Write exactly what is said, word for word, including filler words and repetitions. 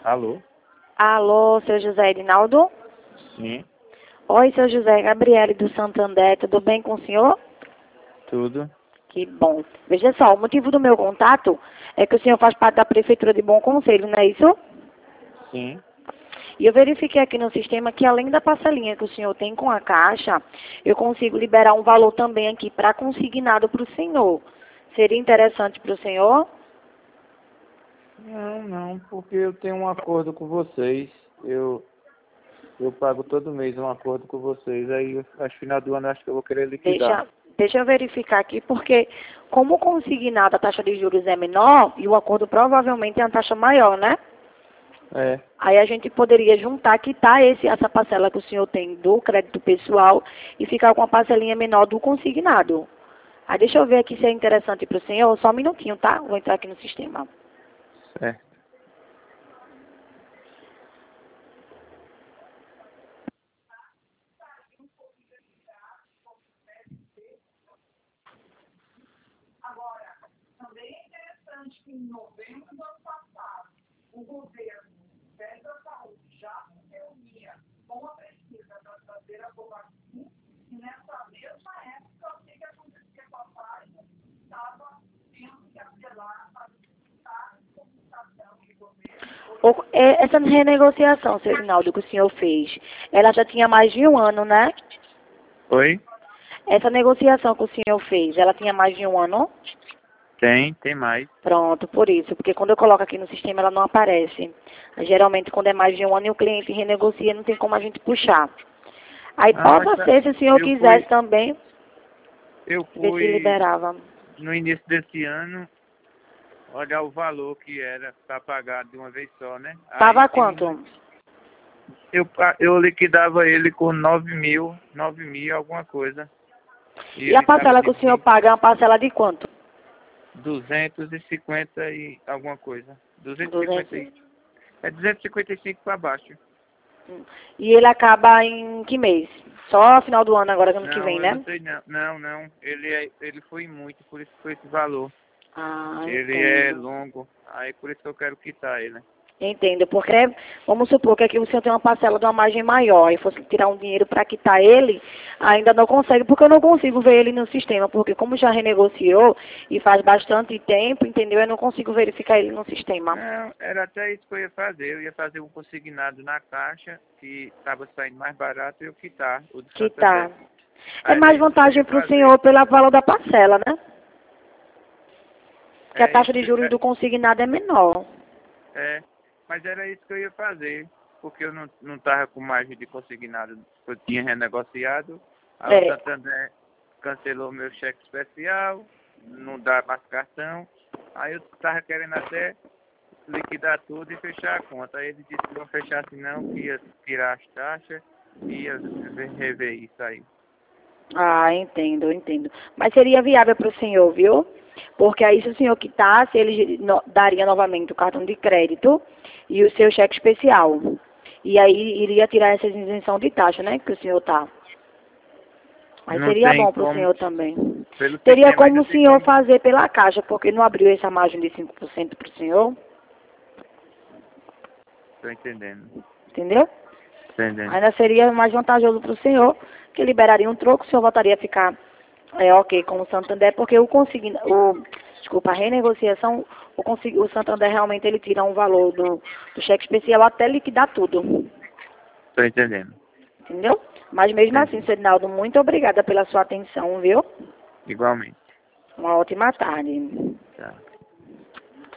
Alô? Alô, seu José Edinaldo? Sim, Oi, seu José Gabriele do Santander, tudo bem com o senhor? tudo. Que bom. Veja só, o motivo do meu contato é que o senhor faz parte da Prefeitura de Bom Conselho, não é isso? Sim. E eu verifiquei aqui no sistema que além da parcelinha que o senhor tem com a Caixa, eu consigo liberar um valor também aqui para consignado para o senhor. Seria interessante para o senhor? Não, não, porque eu tenho um acordo com vocês. Eu, eu pago todo mês um acordo com vocês. Aí, acho que final do ano, acho que eu vou querer liquidar. Deixa, deixa eu verificar aqui, porque como consignado a taxa de juros é menor, e o acordo provavelmente é uma taxa maior, né? É. Aí a gente poderia juntar, quitar esse, essa parcela que o senhor tem do crédito pessoal e ficar com a parcelinha menor do consignado. Aí deixa eu ver aqui se é interessante para o senhor. Só um minutinho, tá? Vou entrar aqui no sistema. Certo. O- é, essa renegociação, seu Rinaldo, que o senhor fez, ela já tinha mais de um ano, né? Oi? Essa negociação que o senhor fez, ela tinha mais de um ano? Tem, tem mais. Pronto, por isso. Porque quando eu coloco aqui no sistema, ela não aparece. Geralmente, quando é mais de um ano e o cliente renegocia, não tem como a gente puxar. Aí Ah, mas pode tá- ser, se o senhor eu quisesse fui, também, eu ver se fui liberava. no início desse ano olhar o valor que era para pagar de uma vez só, né? Aí Tava tem um, quanto? eu, pa- eu liquidava ele com nove mil, nove mil alguma coisa. E E a ele estava parcela que de o senhor paga é uma parcela de quanto? duzentos e cinquenta e alguma coisa. duzentos e cinquenta duzentos. e, é duzentos e cinquenta e cinco para baixo. E ele acaba em que mês? Só final do ano agora, ano que vem, Não, eu não né? sei não. Não, não. Ele, é, ele foi muito, por isso foi esse valor. Ah, Ele é entendo. longo, aí por isso que eu quero quitar ele. Entendo, porque vamos supor que aqui o senhor tem uma parcela de uma margem maior e fosse tirar um dinheiro para quitar ele, ainda não consegue, porque eu não consigo ver ele no sistema, porque como já renegociou e faz bastante tempo, entendeu? Eu não consigo verificar ele no sistema. Não, era até isso que eu ia fazer. Eu ia fazer um consignado na caixa, que estava saindo mais barato, e eu quitar o do Quitar. Santander. É Aí era mais isso que eu vantagem ia para o fazer. senhor pela valor da parcela, né? Que a É taxa isso de que, juros é, do consignado é menor. é, mas era isso que eu ia fazer, porque eu não não estava com margem de consignado, eu tinha renegociado, aí o É. Santander cancelou meu cheque especial, não dá mais cartão, aí eu estava querendo até liquidar tudo e fechar a conta. Aí ele disse que não fechasse não, que ia tirar as taxas e ia ver- rever isso aí. Ah, entendo, entendo. Mas seria viável para o senhor, viu? Porque aí se o senhor quitasse, ele no- daria novamente o cartão de crédito e o seu cheque especial. E aí iria tirar essa isenção de taxa, né? Que o senhor tá. Aí Não seria tem bom para o como, senhor também. pelo Teria sistema aí como não o tem senhor como. fazer pela caixa, porque não abriu essa margem de cinco por cento para o senhor, Tô entendendo. entendeu? Entendendo. Ainda seria mais vantajoso para o senhor, que liberaria um troco, o senhor voltaria a ficar é, ok com o Santander, porque o consigna, o, desculpa, a renegociação, o, consig, o Santander realmente ele tira um valor do, do cheque especial até liquidar tudo, Tô entendendo. entendeu? Mas mesmo assim, Entendi. senhor Edinaldo, muito obrigada pela sua atenção, viu? Igualmente. Uma ótima tarde. Tá.